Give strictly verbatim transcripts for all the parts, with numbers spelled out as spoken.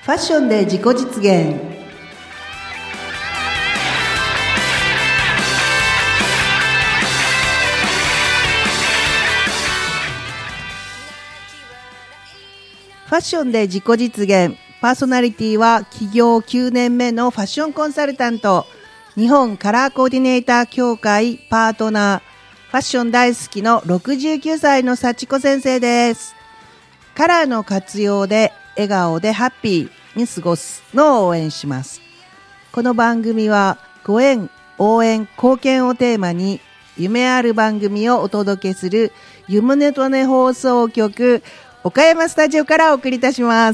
ファッションで自己実現。ファッションで自己実現。パーソナリティは起業きゅうねんめのファッションコンサルタント、日本カラーコーディネーター協会パートナー、ファッション大好きのろくじゅうきゅうさいの幸子先生です。カラーの活用で笑顔でハッピーに過ごすのを応援します。この番組はご縁、応援、貢献をテーマに夢ある番組をお届けするゆむねとね放送局岡山スタジオからお送りいたします。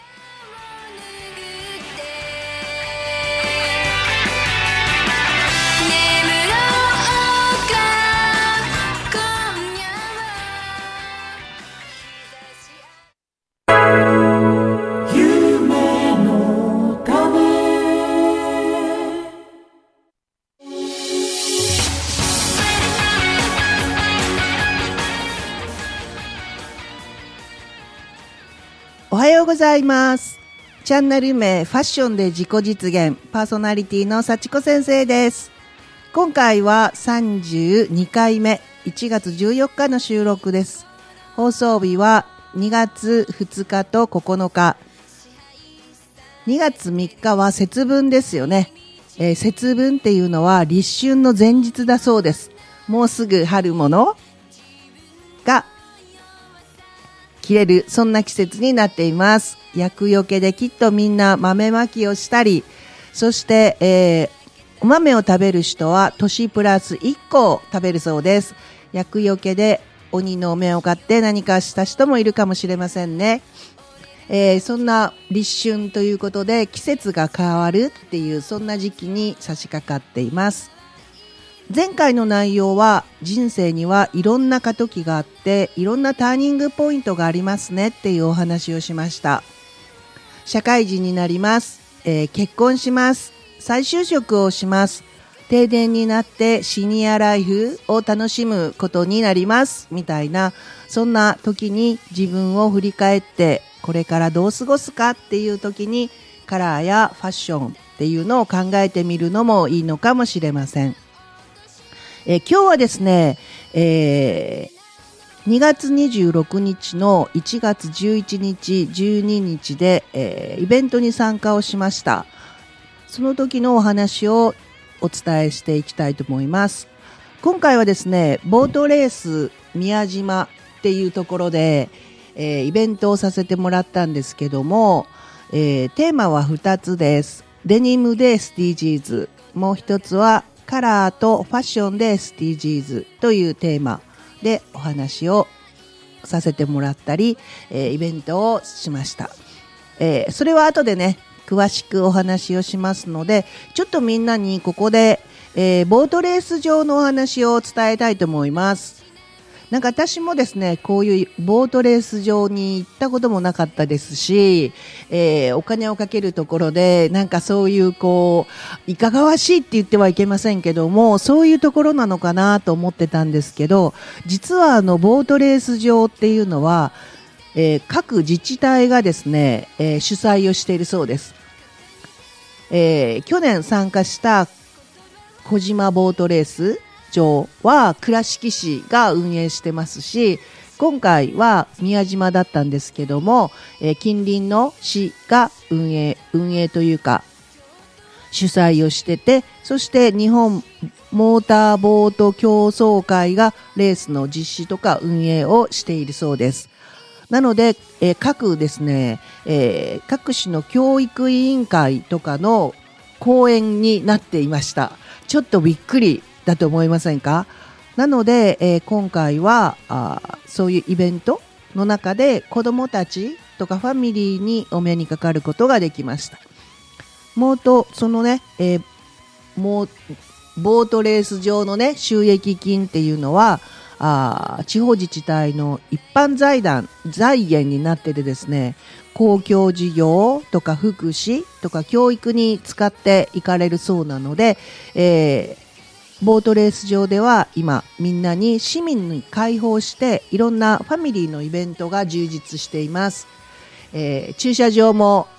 おはようございます。チャンネル名ファッションで自己実現、パーソナリティの幸子先生です。今回はさんじゅうにかいめ、いちがつじゅうよっかの収録です。放送日はにがつふつかとここのか。にがつみっかは節分ですよね。えー、節分っていうのは立春の前日だそうです。もうすぐ春物が着れる、そんな季節になっています。厄除けできっとみんな豆まきをしたり、そして、えー、お豆を食べる人は年プラスいっこ食べるそうです。厄除けで鬼の目を買って何かした人もいるかもしれませんね。えー、そんな立春ということで季節が変わるっていう、そんな時期に差し掛かっています。前回の内容は人生にはいろんな過渡期があっていろんなターニングポイントがありますねっていうお話をしました。社会人になります、えー、結婚します、再就職をします、定年になってシニアライフを楽しむことになりますみたいな、そんな時に自分を振り返ってこれからどう過ごすかっていう時にカラーやファッションっていうのを考えてみるのもいいのかもしれません。えー、今日はですね、えー、にがつにじゅうろくにちのいちがつじゅういちにち、じゅうににちで、えー、イベントに参加をしました。その時のお話をお伝えしていきたいと思います。今回はですね、ボートレース宮島っていうところで、えー、イベントをさせてもらったんですけども、えー、テーマはふたつです。デニムで エスディージーズ、もう一つはカラーとファッションで エスディージーズ というテーマでお話をさせてもらったり、えー、イベントをしました。えー、それは後でね、詳しくお話をしますので、ちょっとみんなにここで、えー、ボートレース場のお話を伝えたいと思います。なんか私もですね、こういうボートレース場に行ったこともなかったですし、えー、お金をかけるところで、なんかそういうこう、いかがわしいって言ってはいけませんけども、そういうところなのかなと思ってたんですけど、実はあの、ボートレース場っていうのは、えー、各自治体がですね、えー、主催をしているそうです。えー、去年参加した小島ボートレース場は倉敷市が運営してますし、今回は宮島だったんですけども、えー、近隣の市が運営運営というか主催をしてて、そして日本モーターボート競争会がレースの実施とか運営をしているそうです。なので、えー、各ですね、えー、各市の教育委員会とかの講演になっていました。ちょっとびっくりだと思いませんか？なので、えー、今回はあそういうイベントの中で子どもたちとかファミリーにお目にかかることができました。もうとそのね、えー、もうボートレース場のね収益金っていうのはあ地方自治体の一般財団財源になっててですね、公共事業とか福祉とか教育に使っていかれるそうなので、えーボートレース場では今みんなに市民に開放していろんなファミリーのイベントが充実しています。えー、駐車場も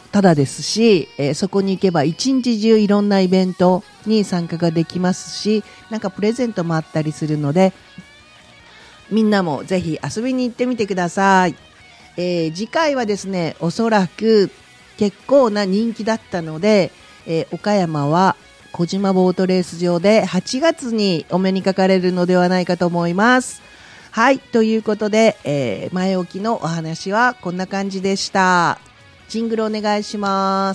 ただですし、えー、そこに行けば一日中いろんなイベントに参加ができますし、なんかプレゼントもあったりするので、みんなもぜひ遊びに行ってみてください。えー、次回はですね、おそらく結構な人気だったので、えー、岡山は小島ボートレース場ではちがつにお目にかかれるのではないかと思います。はい、ということで、えー、前置きのお話はこんな感じでした。ジングルお願いします。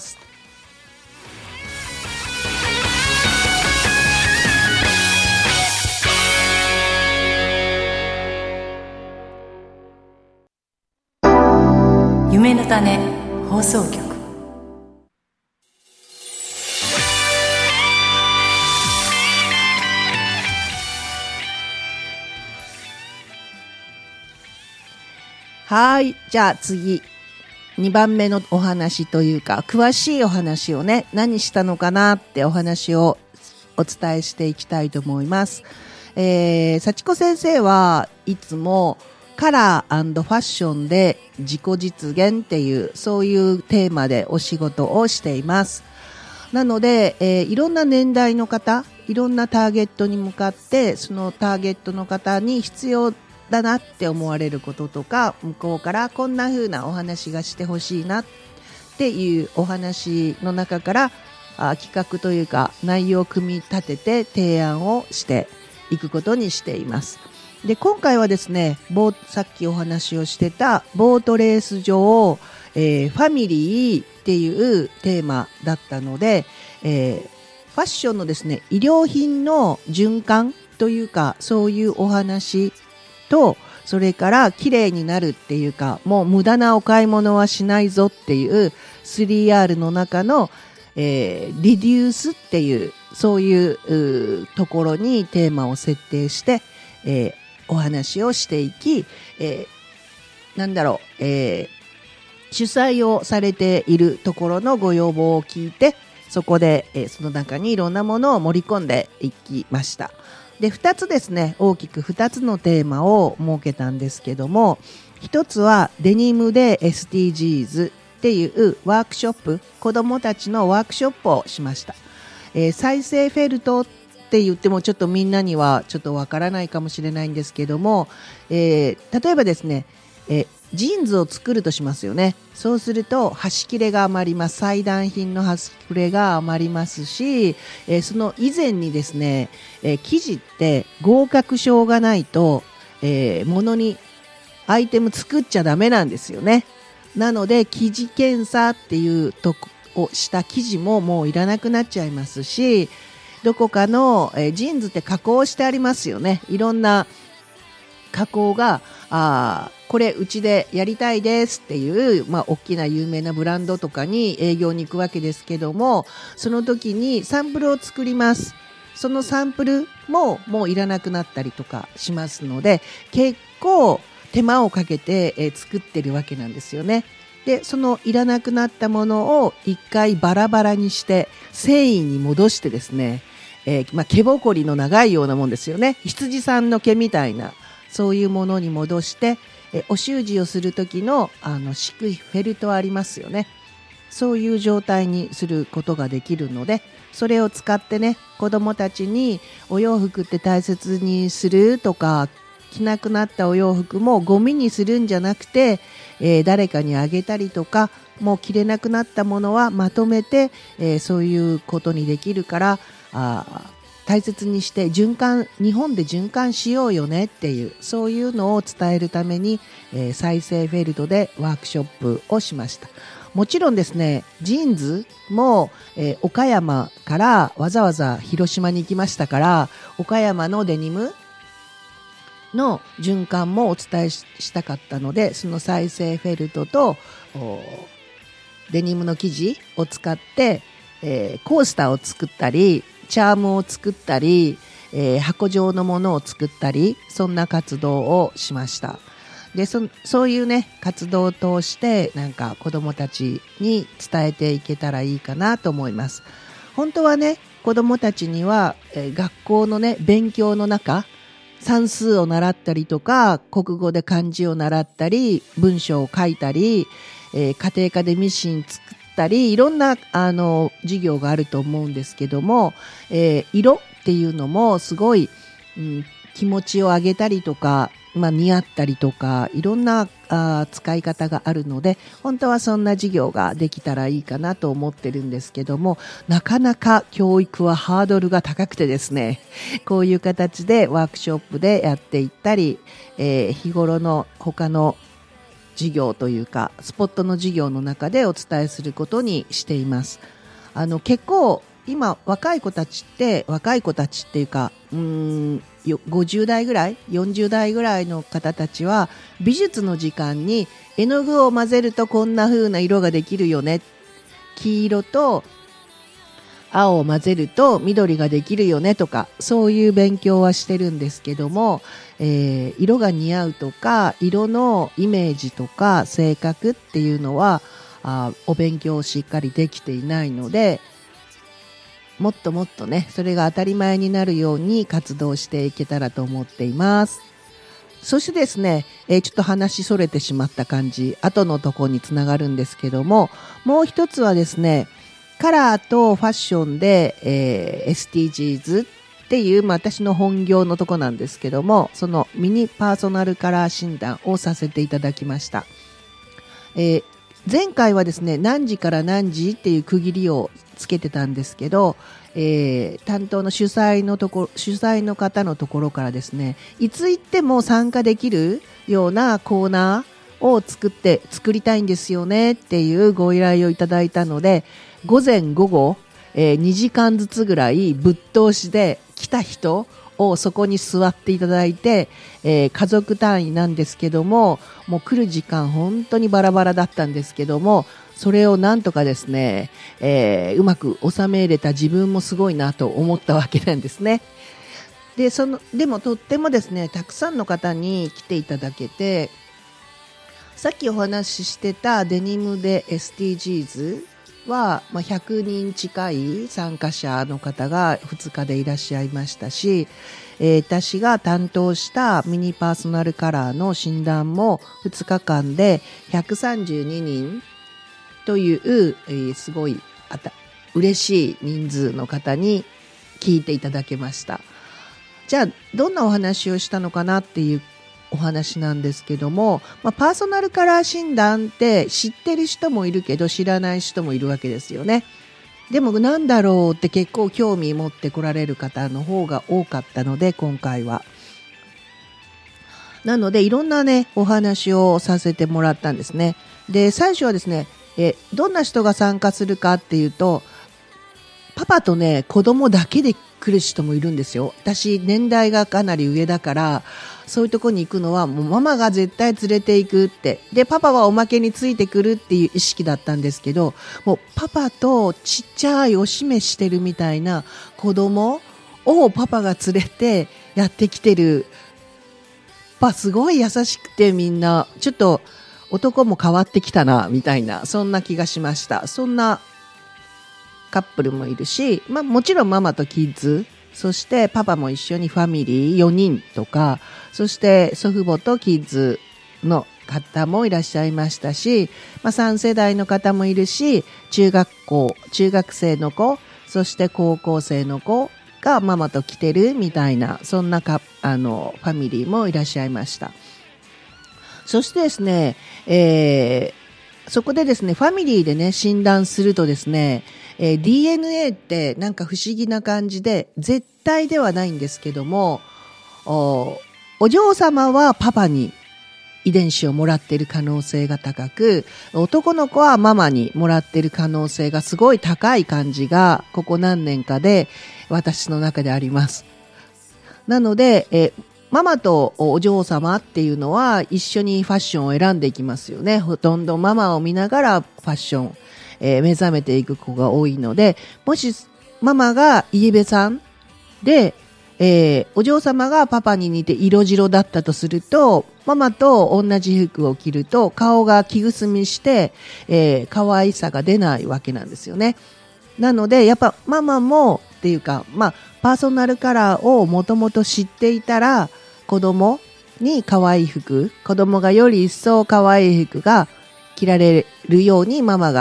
夢の種放送局。 はい、じゃあ次にばんめのお話というか、詳しいお話をね、何したのかなってお話をお伝えしていきたいと思います。えー、幸子先生はいつもカラー&ファッションで自己実現っていうそういうテーマでお仕事をしています。なので、えー、いろんな年代の方、いろんなターゲットに向かってそのターゲットの方に必要だなって思われることとか、向こうからこんな風なお話がしてほしいなっていうお話の中からあ企画というか内容を組み立てて提案をしていくことにしています。で、今回はですね、ボさっきお話をしてたボートレース場、えー、ファミリーっていうテーマだったので、えー、ファッションのですね、衣料品の循環というか、そういうお話と、それから綺麗になるっていうか、もう無駄なお買い物はしないぞっていう スリーアール の中の、えー、リデュースっていうそういうところにテーマを設定して、えー、お話をしていき、えー、なんだろう、えー、主催をされているところのご要望を聞いて、そこで、えー、その中にいろんなものを盛り込んでいきました。で、ふたつですね、大きくふたつのテーマを設けたんですけども、ひとつはデニムで エスディージーズ っていうワークショップ、子どもたちのワークショップをしました。えー、再生フェルトって言ってもちょっとみんなにはちょっとわからないかもしれないんですけども、えー、例えばですね、えージーンズを作るとしますよね。そうすると端切れが余ります。裁断品の端切れが余りますし、えー、その以前にですね、えー、生地って合格証がないと、えー、物にアイテム作っちゃダメなんですよね。なので生地検査っていうとこをした生地ももういらなくなっちゃいますし、どこかの、えー、ジーンズって加工してありますよね。いろんな加工があこれうちでやりたいですっていう、まあ、大きな有名なブランドとかに営業に行くわけですけども、その時にサンプルを作ります。そのサンプルももういらなくなったりとかしますので、結構手間をかけて、えー、作ってるわけなんですよね。で、そのいらなくなったものを一回バラバラにして繊維に戻してですね、えーまあ、毛ぼこりの長いようなもんですよね。羊さんの毛みたいなそういうものに戻して、えお習字をする時のあの敷くフェルトありますよね。そういう状態にすることができるので、それを使ってね、子どもたちにお洋服って大切にするとか、着なくなったお洋服もゴミにするんじゃなくて、えー、誰かにあげたりとか、もう着れなくなったものはまとめて、えー、そういうことにできるから、あ大切にして循環、日本で循環しようよねっていう、そういうのを伝えるために、えー、再生フェルトでワークショップをしました。もちろんですね、ジーンズも、えー、岡山からわざわざ広島に行きましたから、岡山のデニムの循環もお伝え し, したかったので、その再生フェルトとデニムの生地を使って、えー、コースターを作ったり、チャームを作ったり、えー、箱状のものを作ったり、そんな活動をしました。で、そ、そういうね、活動を通して、なんか子供たちに伝えていけたらいいかなと思います。本当はね、子供たちには、えー、学校のね、勉強の中、算数を習ったりとか、国語で漢字を習ったり、文章を書いたり、えー、家庭科でミシン作っったり、いろんなあの授業があると思うんですけども、えー、色っていうのもすごい、うん、気持ちを上げたりとか、まあ、似合ったりとか、いろんなあ使い方があるので、本当はそんな授業ができたらいいかなと思ってるんですけども、なかなか教育はハードルが高くてですね、こういう形でワークショップでやっていったり、えー、日頃の他の授業というか、スポットの授業の中でお伝えすることにしています。あの、結構、今若い子たちって若い子たちっていうかうーんごじゅう代ぐらいよんじゅう代ぐらいの方たちは美術の時間に絵の具を混ぜるとこんな風な色ができるよね、黄色と青を混ぜると緑ができるよねとか、そういう勉強はしてるんですけども、えー、色が似合うとか色のイメージとか性格っていうのはあお勉強をしっかりできていないので、もっともっとね、それが当たり前になるように活動していけたらと思っています。そしてですね、えー、ちょっと話それてしまった感じ、後のとこにつながるんですけども、もう一つはですね、カラーとファッションで、えー、エスディージーズ っていう、まあ、私の本業のとこなんですけども、そのミニパーソナルカラー診断をさせていただきました。えー前回はですね、何時から何時っていう区切りをつけてたんですけど、えー、担当の主催のところ、主催の方のところからですね、いつ行っても参加できるようなコーナーを作って、作りたいんですよねっていうご依頼をいただいたので、午前午後、えー、にじかんずつぐらいぶっ通しで来た人をそこに座っていただいて、えー、家族単位なんですけども、もう来る時間本当にバラバラだったんですけども、それをなんとかですね、えー、うまく収めれた自分もすごいなと思ったわけなんですね。で、その、でもとってもですね、たくさんの方に来ていただけて、さっきお話ししてたデニムで エスディージーズは、まあ、ひゃくにん近い参加者の方がふつかでいらっしゃいましたし、えー、私が担当したミニパーソナルカラーの診断もふつかかんでひゃくさんじゅうににんという、えー、すごいあた嬉しい人数の方に聞いていただけました。じゃあどんなお話をしたのかなっていうお話なんですけども、まあ、パーソナルカラー診断って知ってる人もいるけど知らない人もいるわけですよね。でもなんだろうって結構興味持って来られる方の方が多かったので、今回は。なのでいろんなねお話をさせてもらったんですね。で、最初はですね、えどんな人が参加するかっていうと、パパとね子供だけで来る人もいるんですよ。私年代がかなり上だから、そういうとこに行くのはもうママが絶対連れて行くって、でパパはおまけについてくるっていう意識だったんですけど、もうパパとちっちゃいおしめしてるみたいな子供をパパが連れてやってきてる。パパすごい優しくて、みんなちょっと男も変わってきたなみたいな、そんな気がしました。そんなカップルもいるし、まあ、もちろんママとキッズ、そしてパパも一緒にファミリーよにんとか、そして祖父母とキッズの方もいらっしゃいましたし、まあ、さん世代の方もいるし、中学校、中学生の子、そして高校生の子がママと来てるみたいな、そんなかあのファミリーもいらっしゃいました。そしてですね、えー、そこでですね、ファミリーでね診断するとですね、えー、ディーエヌエー ってなんか不思議な感じで、絶対ではないんですけども、お、お嬢様はパパに遺伝子をもらっている可能性が高く、男の子はママにもらっている可能性がすごい高い感じがここ何年かで私の中であります。なので、えーママとお嬢様っていうのは一緒にファッションを選んでいきますよね。ほとんどママを見ながらファッション、えー、目覚めていく子が多いので、もしママがイエベさんで、えー、お嬢様がパパに似て色白だったとすると、ママと同じ服を着ると顔が木くすみして、えー、可愛さが出ないわけなんですよね。なのでやっぱママもっていうか、まあパーソナルカラーをもともと知っていたら、子供に可愛い服、子供がより一層可愛い服が着られるようにママが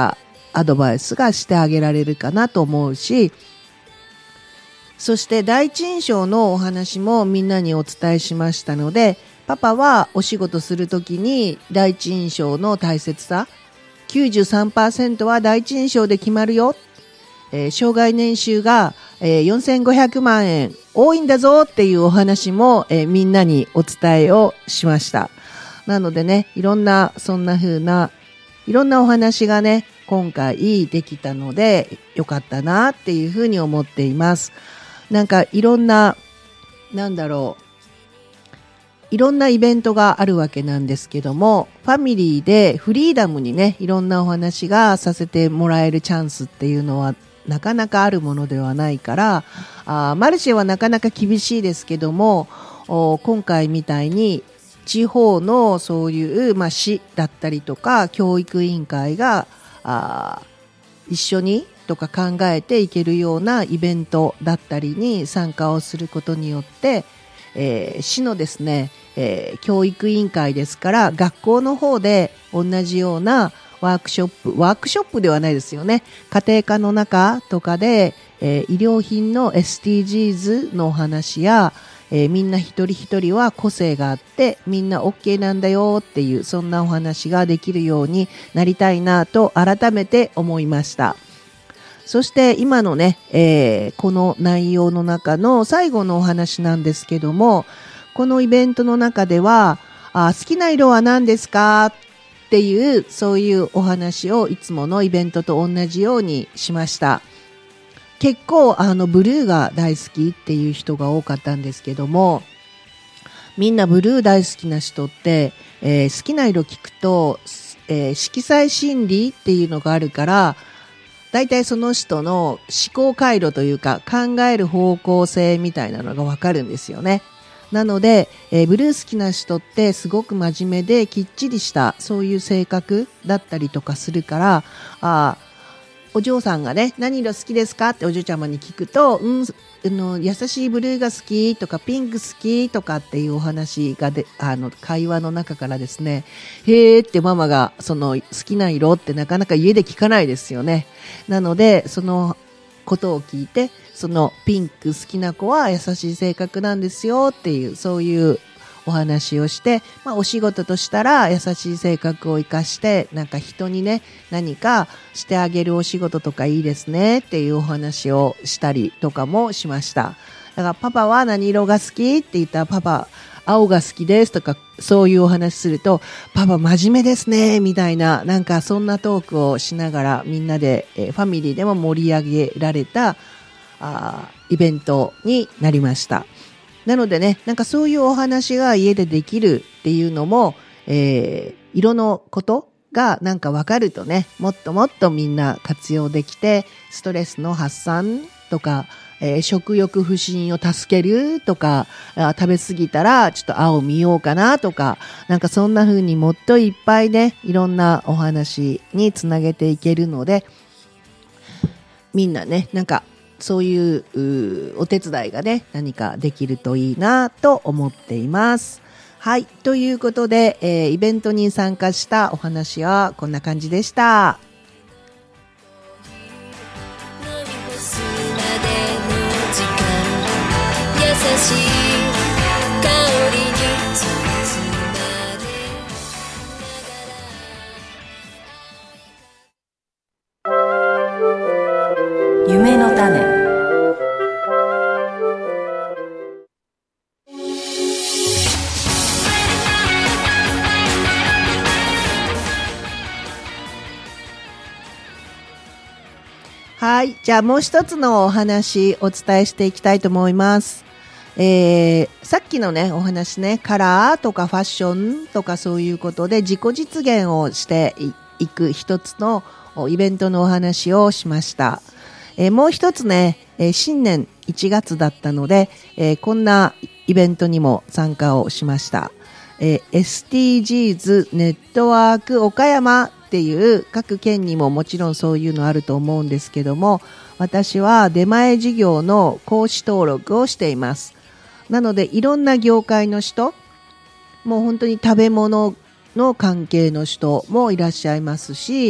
アドバイスがしてあげられるかなと思うし、そして第一印象のお話もみんなにお伝えしましたので、パパはお仕事するときに第一印象の大切さ、きゅうじゅうさんパーセント は第一印象で決まるよ、えー、生涯年収が、えー、よんせんごひゃくまんえん多いんだぞっていうお話も、えー、みんなにお伝えをしました。なのでね、いろんなそんな風ないろんなお話がね今回できたのでよかったなっていうふうに思っています。なんかいろんななんだろういろんなイベントがあるわけなんですけども、ファミリーでフリーダムにねいろんなお話がさせてもらえるチャンスっていうのはなかなかあるものではないから、あマルシェはなかなか厳しいですけども、今回みたいに地方のそういう、まあ、市だったりとか教育委員会があ一緒にとか考えていけるようなイベントだったりに参加をすることによって、えー、市のですね、えー、教育委員会ですから学校の方で同じようなワークショップワークショップではないですよね、家庭科の中とかで、えー、医療品の エスディージーズ のお話や、えー、みんな一人一人は個性があってみんな OK なんだよっていうそんなお話ができるようになりたいなと改めて思いました。そして今のね、えー、この内容の中の最後のお話なんですけども、このイベントの中ではあ好きな色は何ですかっていうそういうお話をいつものイベントと同じようにしました。結構あのブルーが大好きっていう人が多かったんですけども、みんなブルー大好きな人って、えー、好きな色聞くと、えー、色彩心理っていうのがあるからだいたいその人の思考回路というか考える方向性みたいなのがわかるんですよね。なので、えー、ブルー好きな人ってすごく真面目できっちりしたそういう性格だったりとかするから、あお嬢さんがね何色好きですかってお嬢ちゃまに聞くと、うんあの優しいブルーが好きとかピンク好きとかっていうお話がであの会話の中からですね、へーってママがその好きな色ってなかなか家で聞かないですよね。なのでそのことを聞いて、そのピンク好きな子は優しい性格なんですよっていうそういうお話をして、まあ、お仕事としたら優しい性格を生かしてなんか人にね何かしてあげるお仕事とかいいですねっていうお話をしたりとかもしました。だからパパは何色が好きって言ったらパパ青が好きですとかそういうお話するとパパ真面目ですねみたいななんかそんなトークをしながらみんなで、えー、ファミリーでも盛り上げられたあイベントになりました。なのでね、なんかそういうお話が家でできるっていうのも、えー、色のことがなんか分かるとね、もっともっとみんな活用できて、ストレスの発散とか、えー、食欲不振を助けるとか、あ食べ過ぎたらちょっと青見ようかなとか、なんかそんな風にもっといっぱいね、いろんなお話につなげていけるので、みんなね、なんかそういうお手伝いがね何かできるといいなと思っています。はい、ということで、えー、イベントに参加したお話はこんな感じでした。優しい香りに夢の種。 はい、じゃあもう一つのお話お伝えしていきたいと思います。えー、さっきのねお話ね、カラーとかファッションとかそういうことで自己実現をしていく一つのイベントのお話をしました。えー、もう一つね、えー、新年いちがつだったので、えー、こんなイベントにも参加をしました。えー、エスディージーズ ネットワーク岡山っていう各県にももちろんそういうのあると思うんですけども、私は出前事業の講師登録をしています。なのでいろんな業界の人、もう本当に食べ物の関係の人もいらっしゃいますし、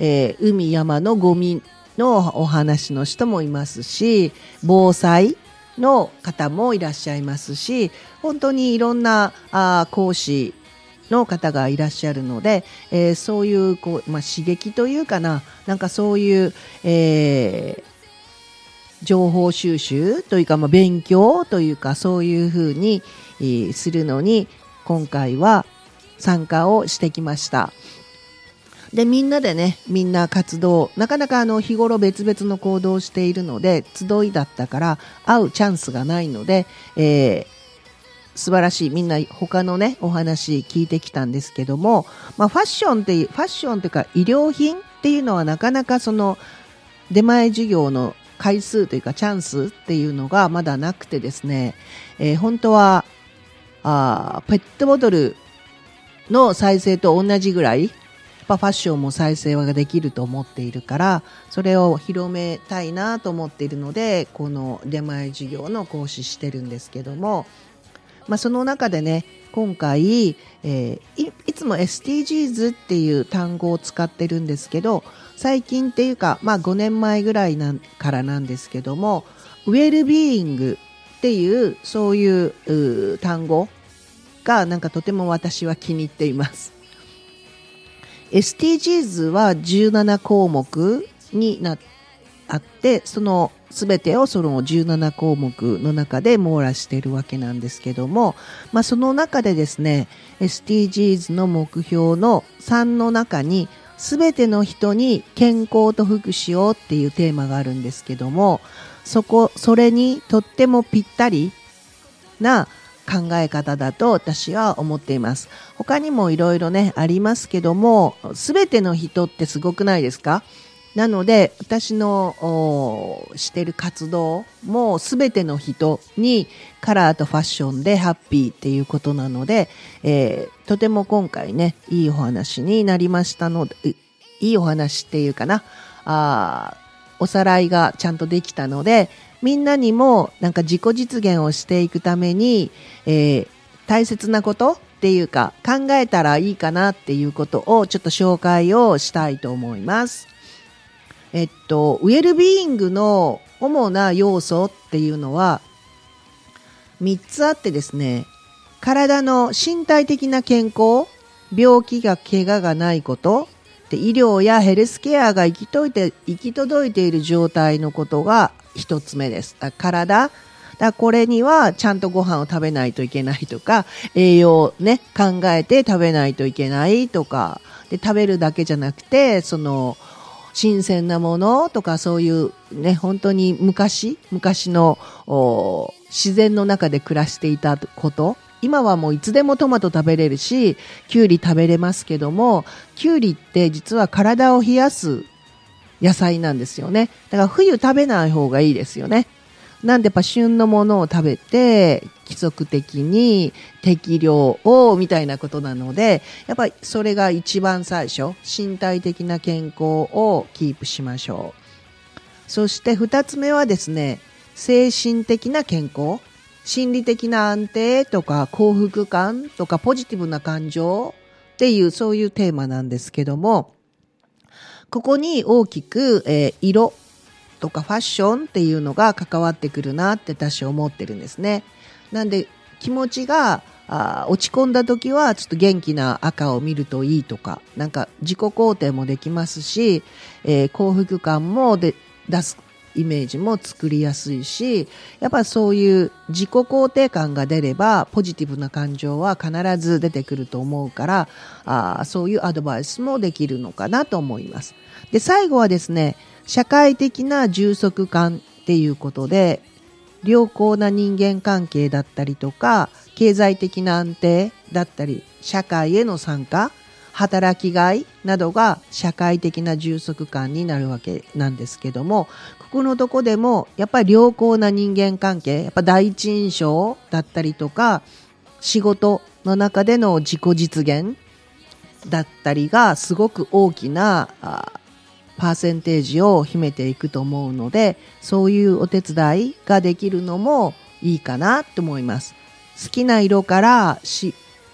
えー、海山のゴミのお話の人もいますし、防災の方もいらっしゃいますし、本当にいろんなあ講師の方がいらっしゃるので、えー、そういうこう、まあ、刺激というかな、なんかそういう、えー情報収集というか、まあ、勉強というか、そういうふうに、えー、するのに今回は参加をしてきました。で、みんなでね、みんな活動、なかなかあの日頃別々の行動をしているので、集いだったから会うチャンスがないので、えー、素晴らしい、みんな他のねお話聞いてきたんですけども、まあ、ファッションっていうファッションというか衣料品っていうのはなかなかその出前授業の回数というかチャンスっていうのがまだなくてですね、えー、本当はあペットボトルの再生と同じぐらいやっぱファッションも再生ができると思っているから、それを広めたいなと思っているので、この出前授業の講師してるんですけども、まあ、その中でね今回、えー、い, いつも エスディージーズ っていう単語を使ってるんですけど、最近っていうか、まあ、ごねんまえぐらいなんからなんですけども、ウェルビーイングっていうそういう、う単語がなんかとても私は気に入っています。 エスディージーズ はじゅうななこうもくになあって、その全てをそのじゅうななこうもくの中で網羅しているわけなんですけども、まあ、その中でですね エスディージーズ の目標のさんの中に全ての人に健康と福祉をっていうテーマがあるんですけども、そこそれにとってもぴったりな考え方だと私は思っています。他にもいろいろねありますけども、全ての人ってすごくないですか？なので私のしている活動も全ての人にカラーとファッションでハッピーっていうことなので、えー、とても今回ねいいお話になりましたので、いいお話っていうかな、あおさらいがちゃんとできたので、みんなにもなんか自己実現をしていくために、えー、大切なことっていうか考えたらいいかなっていうことをちょっと紹介をしたいと思います。えっと、ウェルビーイングの主な要素っていうのはみっつあってですね、体の身体的な健康、病気が怪我がないことで、医療やヘルスケアが行き届いて、行き届いている状態のことが一つ目です。だ体だこれにはちゃんとご飯を食べないといけないとか、栄養をね考えて食べないといけないとかで、食べるだけじゃなくてその新鮮なものとか、そういうね本当に昔昔の自然の中で暮らしていたこと、今はもういつでもトマト食べれるしキュウリ食べれますけども、キュウリって実は体を冷やす野菜なんですよね。だから冬食べない方がいいですよね。なんでやっぱ旬のものを食べて規則的に適量をみたいなことなので、やっぱりそれが一番最初、身体的な健康をキープしましょう。そして二つ目はですね、精神的な健康、心理的な安定とか幸福感とかポジティブな感情っていうそういうテーマなんですけども、ここに大きく、えー、色とかファッションっていうのが関わってくるなって私は思ってるんですね。なんで気持ちがあ落ち込んだ時はちょっと元気な赤を見るといいとか、なんか自己肯定もできますし、えー、幸福感もで出すイメージも作りやすいし、やっぱそういう自己肯定感が出ればポジティブな感情は必ず出てくると思うから、あそういうアドバイスもできるのかなと思います。で、最後はですね、社会的な充足感っていうことで、良好な人間関係だったりとか、経済的な安定だったり、社会への参加、働きがいなどが社会的な充足感になるわけなんですけども、ここのとこでもやっぱり良好な人間関係、やっぱ第一印象だったりとか、仕事の中での自己実現だったりがすごく大きなパーセンテージを秘めていくと思うので、そういうお手伝いができるのもいいかなと思います。好きな色からし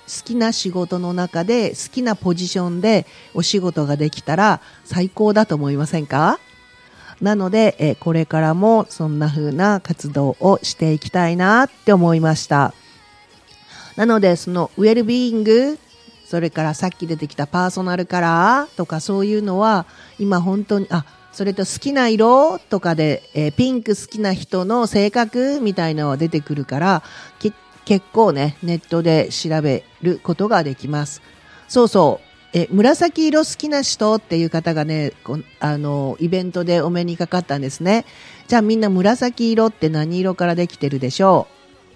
好きな仕事の中で好きなポジションでお仕事ができたら最高だと思いませんか？なので、えこれからもそんな風な活動をしていきたいなって思いました。なのでそのウェルビーイング、それからさっき出てきたパーソナルカラーとかそういうのは今本当に、あ、それと好きな色とかで、えー、ピンク好きな人の性格みたいなのは出てくるからき結構ねネットで調べることができます。そうそう、え紫色好きな人っていう方がねこあのイベントでお目にかかったんですね。じゃあみんな紫色って何色からできてるでしょ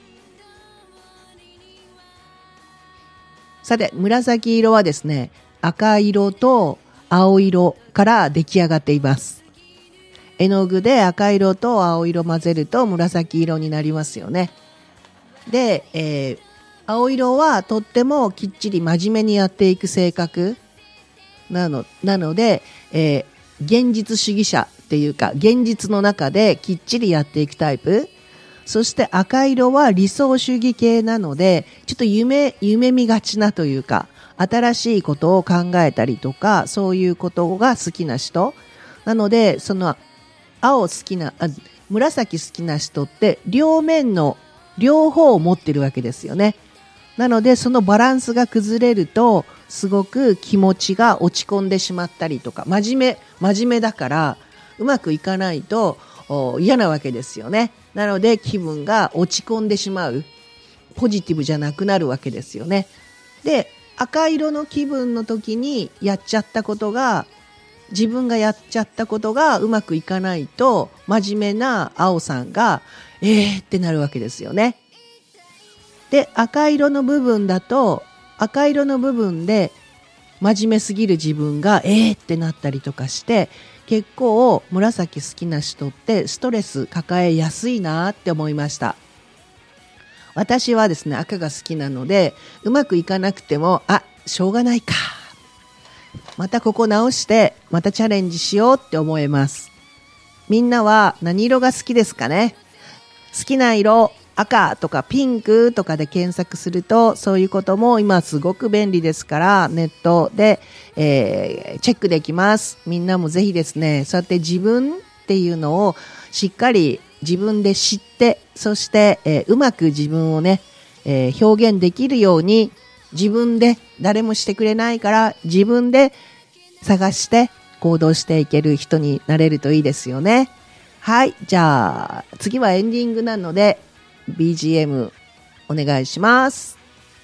う？さて紫色はですね、赤色と青色から出来上がっています。絵の具で赤色と青色混ぜると紫色になりますよね。で、えー、青色はとってもきっちり真面目にやっていく性格なの、なので、えー、現実主義者っていうか現実の中できっちりやっていくタイプ。そして赤色は理想主義系なのでちょっと夢、夢見がちなというか新しいことを考えたりとかそういうことが好きな人なので、その青好きなあ紫好きな人って両面の両方を持ってるわけですよね。なのでそのバランスが崩れるとすごく気持ちが落ち込んでしまったりとか、真面目真面目だからうまくいかないと嫌なわけですよね。なので気分が落ち込んでしまう、ポジティブじゃなくなるわけですよね。で赤色の気分の時にやっちゃったことが自分がやっちゃったことがうまくいかないと真面目な青さんがえーってなるわけですよね。で赤色の部分だと赤色の部分で真面目すぎる自分がえーってなったりとかして結構紫好きな人ってストレス抱えやすいなって思いました。私はですね赤が好きなのでうまくいかなくてもあしょうがないか、またここ直してまたチャレンジしようって思えます。みんなは何色が好きですかね？好きな色赤とかピンクとかで検索するとそういうことも今すごく便利ですからネットで、えー、チェックできます。みんなもぜひですねそうやって自分っていうのをしっかり自分で知ってそして、えー、うまく自分をね、えー、表現できるように自分で誰もしてくれないから自分で探して行動していける人になれるといいですよね。はい、じゃあ次はエンディングなので ビージーエム お願いします。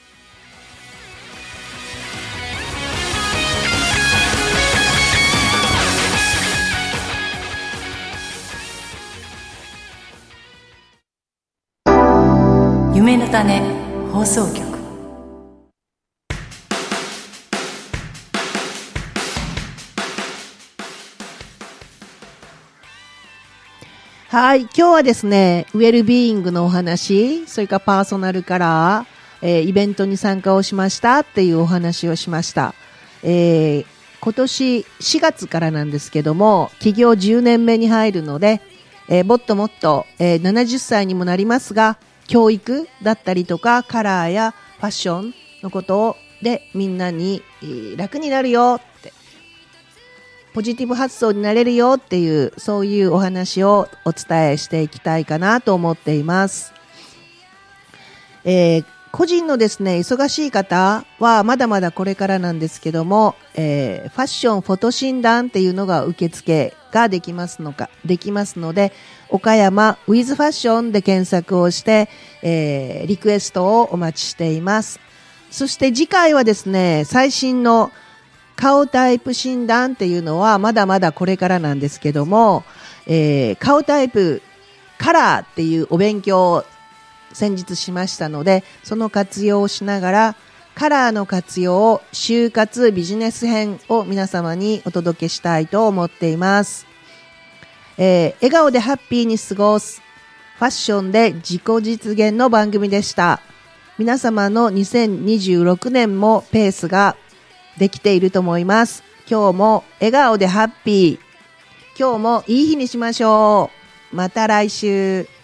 夢の種放送局。 はい、今日はですねウェルビーイングのお話、それからパーソナルカラー、えー、イベントに参加をしましたっていうお話をしました。えー、今年しがつからなんですけども起業じゅうねんめに入るので、えー、もっともっと、えー、ななじゅっさいにもなりますが教育だったりとかカラーやファッションのことでみんなに、えー、楽になるよってポジティブ発想になれるよっていうそういうお話をお伝えしていきたいかなと思っています。えー、個人のですね忙しい方はまだまだこれからなんですけども、えー、ファッションフォト診断っていうのが受付ができますのかできますので岡山ウィズファッションで検索をして、えー、リクエストをお待ちしています。そして次回はですね最新の顔タイプ診断っていうのはまだまだこれからなんですけども、えー、顔タイプカラーっていうお勉強を先日しましたのでその活用をしながらカラーの活用就活ビジネス編を皆様にお届けしたいと思っています。えー、笑顔でハッピーに過ごすファッションで自己実現の番組でした。皆様のにせんにじゅうろくねんもペースができていると思います。今日も笑顔でハッピー。今日もいい日にしましょう。また来週。